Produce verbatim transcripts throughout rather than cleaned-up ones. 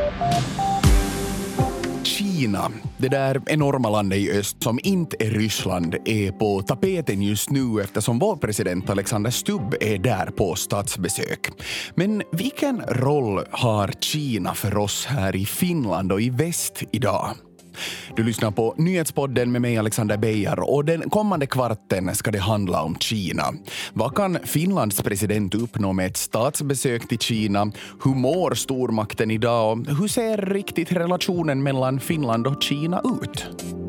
Kina, det där enorma landet i öst som inte är Ryssland, är på tapeten just nu eftersom vår president Alexander Stubb är där på statsbesök. Men vilken roll har Kina för oss här i Finland och i väst idag? Du lyssnar på Nyhetspodden med mig Alexander Beijer och den kommande kvarten ska det handla om Kina. Vad kan Finlands president uppnå med ett statsbesök till Kina? Hur mår stormakten idag och hur ser riktigt relationen mellan Finland och Kina ut?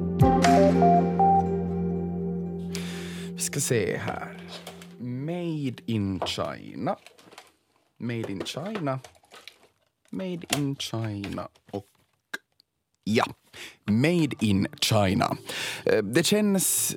Vi ska se här. Made in China. Made in China. Made in China och ja, Made in China. Det känns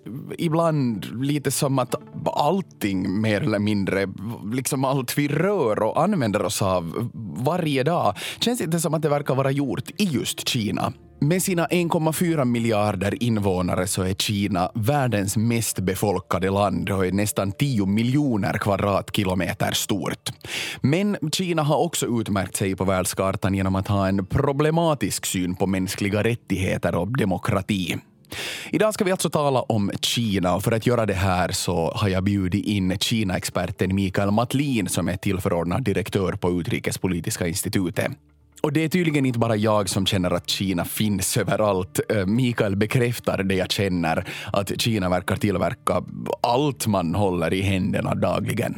ibland lite som att allting mer eller mindre, liksom allt vi rör och använder oss av varje dag, känns inte som att det verkar vara gjort i just Kina. Med sina en komma fyra miljarder invånare så är Kina världens mest befolkade land och är nästan tio miljoner kvadratkilometer stort. Men Kina har också utmärkt sig på världskartan genom att ha en problematisk syn på mänskliga rättigheter och demokrati. Idag ska vi alltså tala om Kina och för att göra det här så har jag bjudit in Kina-experten Mikael Matlin som är tillförordnad direktör på Utrikespolitiska institutet. Och det är tydligen inte bara jag som känner att Kina finns överallt. Mikael bekräftar det jag känner, att Kina verkar tillverka allt man håller i händerna dagligen.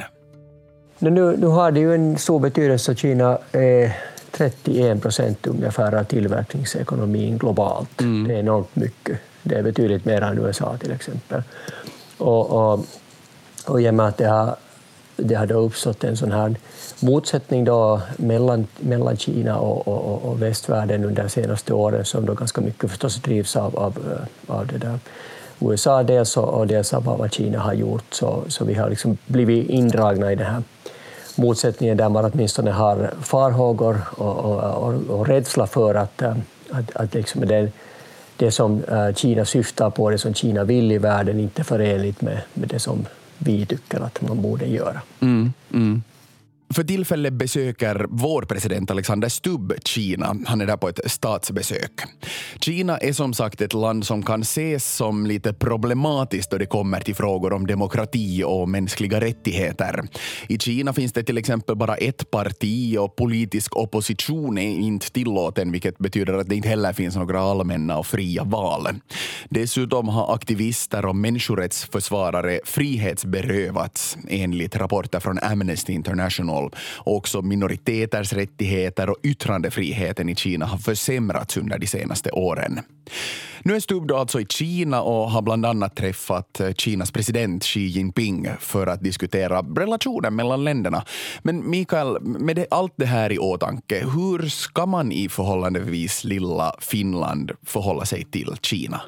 Nu, nu har det ju en stor betydelse att Kina är trettioen procent ungefär av tillverkningsekonomin globalt. Mm. Det är enormt mycket. Det är betydligt mer än U S A till exempel. Och, och, och i och med att det har Det hade uppstått en sån här motsättning då mellan, mellan Kina och, och, och västvärlden under de senaste åren som då ganska mycket förstås drivs av, av, av det där U S A dels och dels av vad Kina har gjort. Så, så vi har liksom blivit indragna i den här motsättningen där man åtminstone har farhågor och, och, och, och rädsla för att, att, att liksom det, det som Kina syftar på, det som Kina vill i världen inte är förenligt med, med det som vi tycker att man borde göra. Mm, mm. För tillfället besöker vår president Alexander Stubb Kina. Han är där på ett statsbesök. Kina är som sagt ett land som kan ses som lite problematiskt då det kommer till frågor om demokrati och mänskliga rättigheter. I Kina finns det till exempel bara ett parti och politisk opposition är inte tillåten, vilket betyder att det inte heller finns några allmänna och fria val. Dessutom har aktivister och människorättsförsvarare frihetsberövats enligt rapporter från Amnesty International. Också minoriteters rättigheter och yttrandefriheten i Kina har försämrats under de senaste åren. Nu är Stubb alltså i Kina och har bland annat träffat Kinas president Xi Jinping för att diskutera relationen mellan länderna. Men Mikael, med det, allt det här i åtanke, hur ska man i förhållandevis lilla Finland förhålla sig till Kina?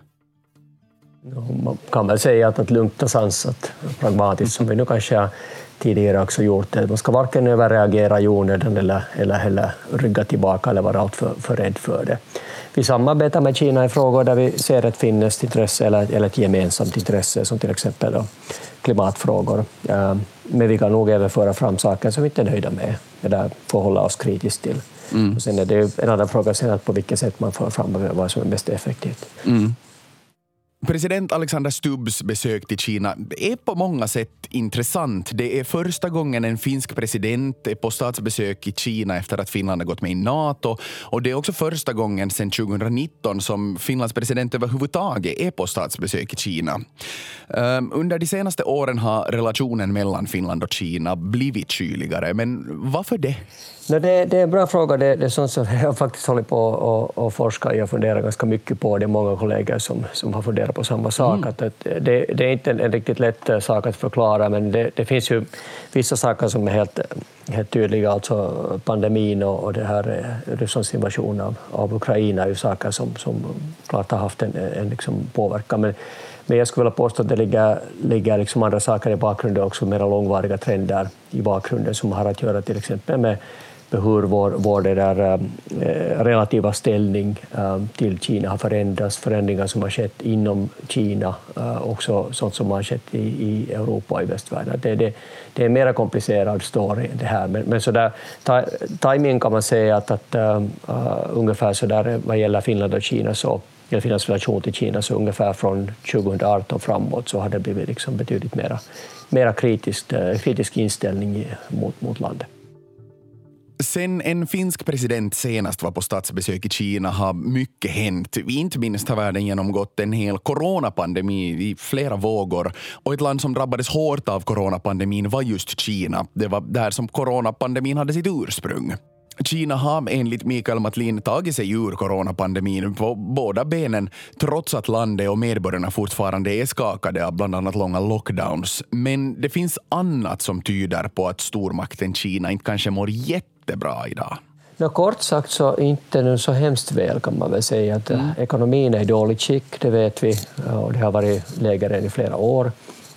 Man kan väl säga att ett lugnt och sansat, pragmatiskt som vi nu kanske har tidigare också gjort det. Man ska varken överreagera i onödan eller, eller, eller rygga tillbaka eller vara allt för, för rädd för det. Vi samarbetar med Kina i frågor där vi ser ett finskt intresse eller, eller ett gemensamt intresse som till exempel då, klimatfrågor. Men vi kan nog även föra fram saker som vi inte är nöjda med eller får hålla oss kritiskt till. Mm. Och sen är det en annan fråga sen att på vilket sätt man får fram vad som är mest effektivt. Mm. President Alexander Stubbs besök till Kina är på många sätt intressant. Det är första gången en finsk president är på statsbesök i Kina efter att Finland har gått med i NATO. Och det är också första gången sedan tjugonitton som Finlands president överhuvudtaget är på statsbesök i Kina. Um, under de senaste åren har relationen mellan Finland och Kina blivit kyligare. Men varför det? No, det, det är en bra fråga. Det, det är sånt som jag faktiskt håller på och, och forskar. Jag funderar ganska mycket på det. Många kollegor som, som har funderat på samma sak. Mm. Att, att det, det är inte en, en riktigt lätt sak att förklara, men det, det finns ju vissa saker som är helt, helt tydliga. Alltså pandemin och, och det här Rysslands invasion av, av Ukraina är ju saker som, som klart har haft en, en liksom påverkan. Men, men jag skulle vilja påstå att det ligger, ligger liksom andra saker i bakgrunden också, mer långvariga trender i bakgrunden som har att göra till exempel med hur vår, vår det där, eh, relativa ställning eh, till Kina har förändrats, förändringar som har skett inom Kina, eh, också sånt som har skett i, i Europa och i västvärlden. Det, det, det är en mer komplicerad story än det här, men, men så där, ta, timingen kan man säga att, att uh, ungefär så där vad gäller Finland och Kina, så eller Finlands relation till Kina, så ungefär från tjugoarton framåt så har det blivit liksom betydligt mera, mera kritiskt, kritisk inställning mot, mot landet. Sen en finsk president senast var på statsbesök i Kina har mycket hänt. Inte minst har världen genomgått en hel coronapandemi i flera vågor. Och ett land som drabbades hårt av coronapandemin var just Kina. Det var där som coronapandemin hade sitt ursprung. Kina har enligt Mikael Matlin tagit sig ur coronapandemin på båda benen, trots att landet och medborgarna fortfarande är skakade av bland annat långa lockdowns. Men det finns annat som tyder på att stormakten Kina inte kanske mår jättebra idag. No, kort sagt så inte nu så hemskt väl, kan man väl säga. Att mm. ekonomin är i dåligt skick, det vet vi, och det har varit lägre än i flera år.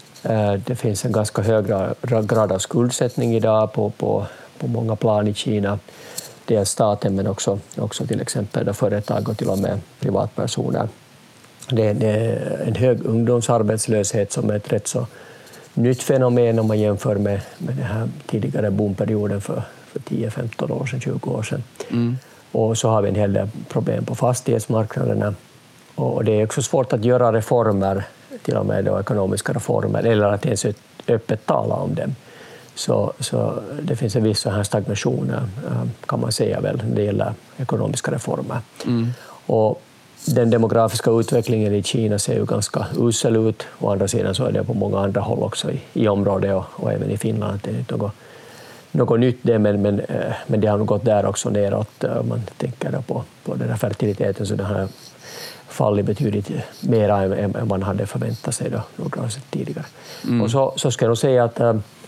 Det finns en ganska hög grad av skuldsättning idag på, på, på många plan i Kina. Det är staten, men också, också till exempel företag och till och med privatpersoner. Det, det är en hög ungdomsarbetslöshet som är ett rätt så nytt fenomen om man jämför med, med den här tidigare boomperioden för, för tio femton år sedan, tjugo år sedan. Mm. Och så har vi en hel del problem på fastighetsmarknaderna. Och det är också svårt att göra reformer, till och med då ekonomiska reformer, eller att ens öppet tala om dem. Så, så det finns en viss så här stagnation, kan man säga väl, när det gäller ekonomiska reformer. Mm. Och den demografiska utvecklingen i Kina ser ju ganska usel ut. Å andra sidan så är det på många andra håll också i, i området och, och även i Finland. Det är inte något, något nytt det, men, men, men det har nog gått där också neråt. Om man tänker på, på den här fertiliteten, så det har fallit betydligt mer än, än man hade förväntat sig då, några år tidigare. Mm. Och så, så ska jag nog säga att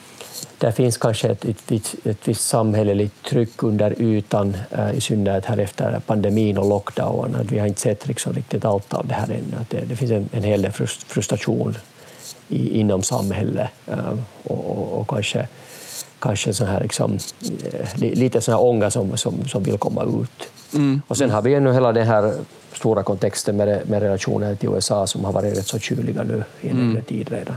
det finns kanske ett, ett, ett, ett visst samhälleligt tryck under ytan, i synnerhet här efter pandemin och lockdown. Att vi har inte sett liksom riktigt allt av det här ännu. Att det, det finns en, en hel del frustration i, inom samhället och, och, och kanske, kanske så här liksom, lite sån här ånga som, som, som vill komma ut. Mm. Och sen har vi ännu hela den här stora kontexten med, med relationer till U S A som har varit rätt så kyliga nu i en mm. tid redan.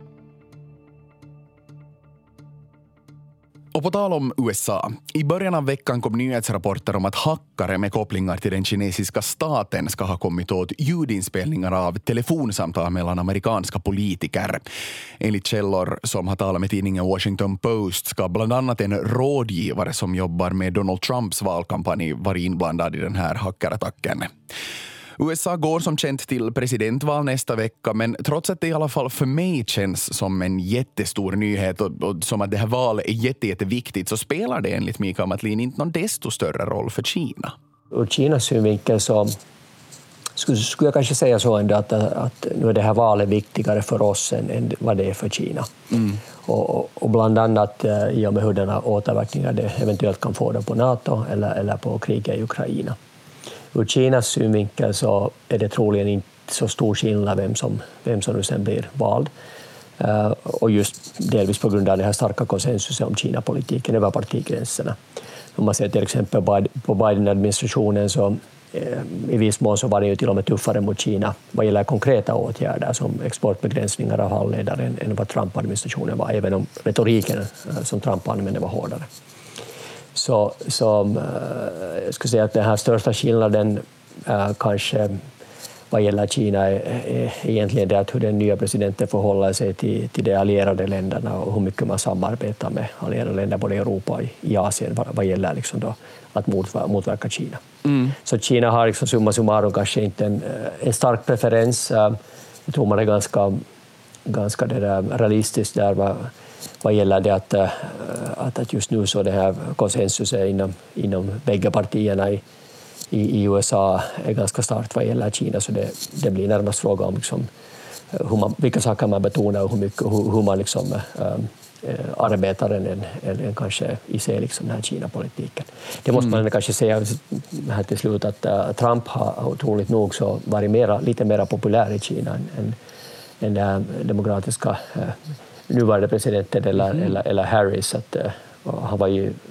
Och på tal om U S A, i början av veckan kom nyhetsrapporter om att hackare med kopplingar till den kinesiska staten ska ha kommit åt ljudinspelningar av telefonsamtal mellan amerikanska politiker. Enligt källor som har talat med tidningen Washington Post ska bland annat en rådgivare som jobbar med Donald Trumps valkampanj vara inblandad i den här hackerattacken. U S A går som känt till presidentval nästa vecka, men trots att det i alla fall för mig känns som en jättestor nyhet och, och som att det här valet är jätte, jätteviktigt, så spelar det enligt Mikael Matlin inte någon desto större roll för Kina. Ur Kinas synvinkel så skulle, skulle jag kanske säga så ändå att, att nu är det här valet viktigare för oss än, än vad det är för Kina. Mm. Och, och bland annat i och med hurdana återverkningar det eventuellt kan få det på NATO eller, eller på kriget i Ukraina. Ur Kinas synvinkel så är det troligen inte så stor skillnad vem som, vem som nu sen blir vald. Uh, och just delvis på grund av det här starka konsensusen om Kina-politiken över partigränserna. Om man ser till exempel på Biden-administrationen så eh, i viss mån så var det ju till och med tuffare mot Kina vad gäller konkreta åtgärder som exportbegränsningar av halvledare än, än vad Trump-administrationen var, även om retoriken uh, som Trump använde var hårdare. Så, så jag skulle säga att den här största skillnaden äh, kanske vad gäller Kina är, är egentligen det att hur den nya presidenten förhåller sig till, till de allierade länderna och hur mycket man samarbetar med allierade länder både i Europa och i Asien vad, vad gäller liksom då att motverka, motverka Kina. Mm. Så Kina har liksom summa summarum kanske inte en, en stark preferens. Jag tror man är ganska, ganska det där realistiskt där vad, vad gäller det att, att, att just nu så det här konsensuset inom, inom bägge partierna i, i, i U S A är ganska starkt vad gäller Kina, så det, det blir närmast fråga om liksom, hur man, vilka saker man betonar och hur, mycket, hur, hur man liksom, ähm, arbetar än, än, än kanske i sig liksom den här Kina-politiken. Det måste man mm. kanske säga här till slut att uh, Trump har otroligt nog så varit mera, lite mer populär i Kina än, än den demokratiska uh, nuvarande presidenten eller, mm. eller, eller Harris. Att, uh, han var ju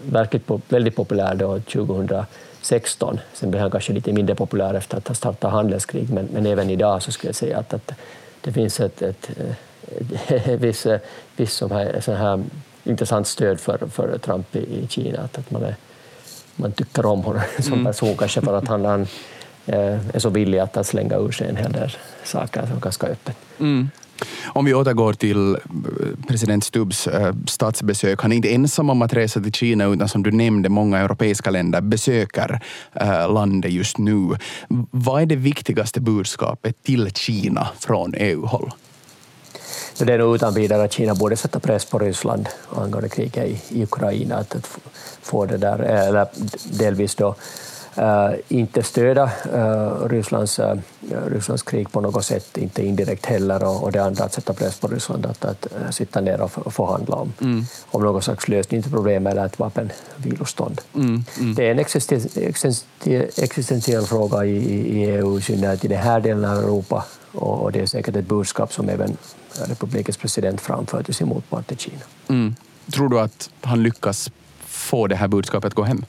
verkligt på, väldigt populär då tjugohundrasexton. Sen blev han kanske lite mindre populär efter att ha startat handelskrig, men, men även idag så skulle jag säga att, att det finns ett, ett, ett, ett viss, viss som här, sån här intressant stöd för, för Trump i, i Kina, att, att man, är, man tycker om honom som mm. person kanske för att han, han är så villig att, att slänga ur sig en hel del saker som ganska öppet. Mm. Om vi återgår till president Stubbs äh, statsbesök, han är inte ensam om att resa till Kina, utan som du nämnde, många europeiska länder besöker äh, landet just nu. Vad är det viktigaste budskapet till Kina från E U-håll? Det är nog utan vidare att Kina borde sätta press på Ryssland angående kriget i, i Ukraina, att, att få det där, eller delvis då Uh, inte stöda uh, Rysslands, uh, Rysslands krig på något sätt, inte indirekt heller, och, och det andra att sätta press på Ryssland att, att uh, sitta ner och, och förhandla om, mm. om någon slags lösning till problemet eller ett vapenvilostånd. Mm. Mm. Det är en existentiell, existentiell fråga i, i E U, i synnerhet i den här delen av Europa, och, och det är säkert ett budskap som även republikens president framför till sin motpart i Kina. Mm. Tror du att han lyckas få det här budskapet att gå hem?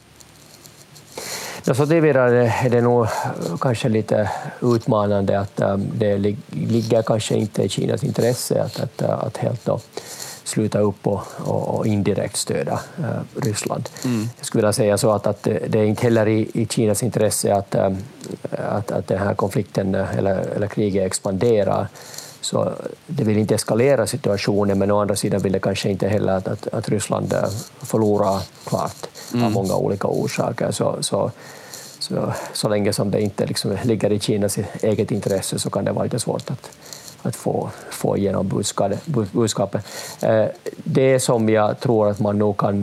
Så det är det nog kanske lite utmanande att det ligger kanske inte i Kinas intresse att, att, att helt då sluta upp och, och indirekt stödja uh, Ryssland. Mm. Jag skulle vilja säga så att, att det är inte heller i, i Kinas intresse att, uh, att, att den här konflikten eller, eller kriget expanderar. Så det vill inte eskalera situationen, men å andra sidan vill det kanske inte heller att, att, att Ryssland förlorar klart mm. av många olika orsaker. Så, så, så, så länge som det inte liksom ligger i Kinas eget intresse så kan det vara lite svårt att, att få, få igenom budskapet. budskapet. Det som jag tror att man nog kan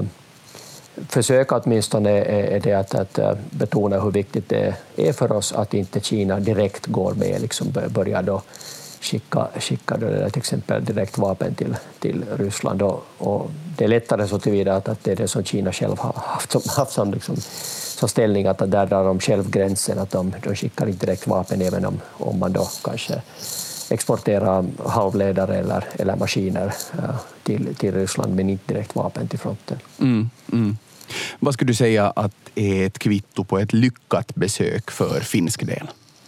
försöka åtminstone är det att, att betona hur viktigt det är för oss att inte Kina direkt går med, liksom börjar då skicka, skicka då till exempel direkt vapen till, till Ryssland. Och, och det är lättare så tillvida att, att det är det som Kina själv har haft som, haft som, liksom, som ställning, att där drar de själv gränsen, att de, de skickar inte direkt vapen även om, om man då kanske exporterar halvledare eller, eller maskiner uh, till, till Ryssland, men inte direkt vapen till fronten. Mm, mm. Vad skulle du säga att är ett kvitto på ett lyckat besök för finsk del?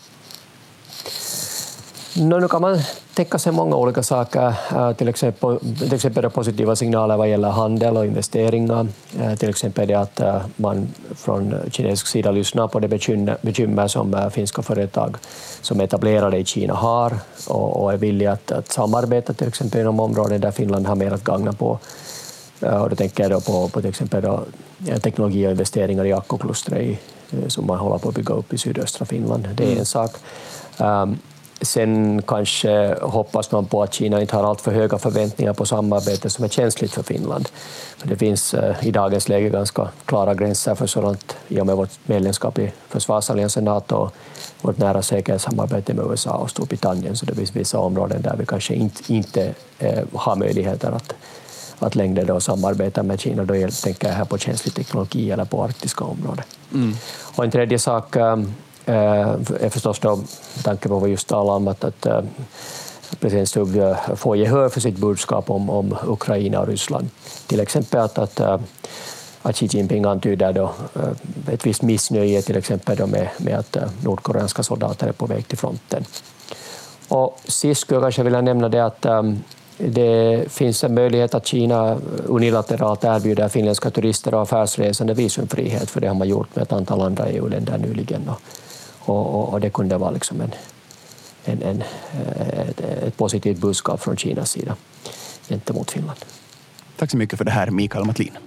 No, nu kan man tänka sig många olika saker, till exempel, till exempel positiva signaler vad gäller handel och investeringar. Till exempel det att man från kinesisk sida lyssnar på det bekymmer, bekymmer som finska företag som etablerade i Kina har och, och är villiga att, att samarbeta till exempel inom områden där Finland har mer att gagna på. Och då tänker jag då på, på till exempel då, teknologi och investeringar i Akkoklustret som man håller på att bygga upp i sydöstra Finland. Det är en mm. sak. Um, Sen kanske hoppas man på att Kina inte har allt för höga förväntningar på samarbete som är känsligt för Finland. För det finns eh, i dagens läge ganska klara gränser för sådant i och med vårt medlemskap i försvarsalliansen NATO och vårt nära säkerhetssamarbete med U S A och Storbritannien. Så det finns vissa områden där vi kanske inte, inte eh, har möjligheter att, att längre då samarbeta med Kina. Då jag tänker jag här på känslig teknologi eller på arktiska områden. Mm. Och en tredje sak eh, är förstås då, med tanke på vad just talade om, att, att president Stubb får gehör för sitt budskap om, om Ukraina och Ryssland. Till exempel att, att, att Xi Jinping antyder då ett visst missnöje till exempel då med, med att nordkoreanska soldater är på väg till fronten. Och sist skulle jag kanske vilja nämna det att det finns en möjlighet att Kina unilateralt erbjuder finländska turister och affärsresande visumfrihet, för det har man gjort med ett antal andra E U-länder nyligen. Och, och, och det kunde vara liksom en, en, en, ett, ett positivt budskap från Kinas sida gentemot Finland. Tack så mycket för det här, Mikael Matlin.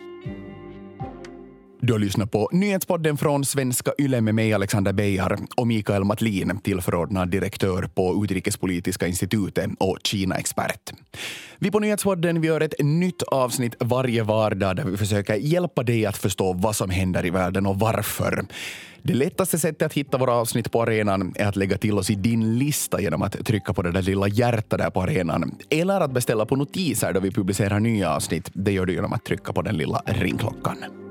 Du har lyssnat på nyhetspodden från Svenska Yle med mig, Alexander Beijer, och Mikael Matlin, tillförordnad direktör på Utrikespolitiska institutet och Kina-expert. Vi på nyhetspodden vi gör ett nytt avsnitt varje vardag där vi försöker hjälpa dig att förstå vad som händer i världen och varför. Det lättaste sättet att hitta våra avsnitt på arenan är att lägga till oss i din lista genom att trycka på det där lilla hjärtat där på arenan. Eller att beställa på notiser då vi publicerar nya avsnitt. Det gör du genom att trycka på den lilla ringklockan.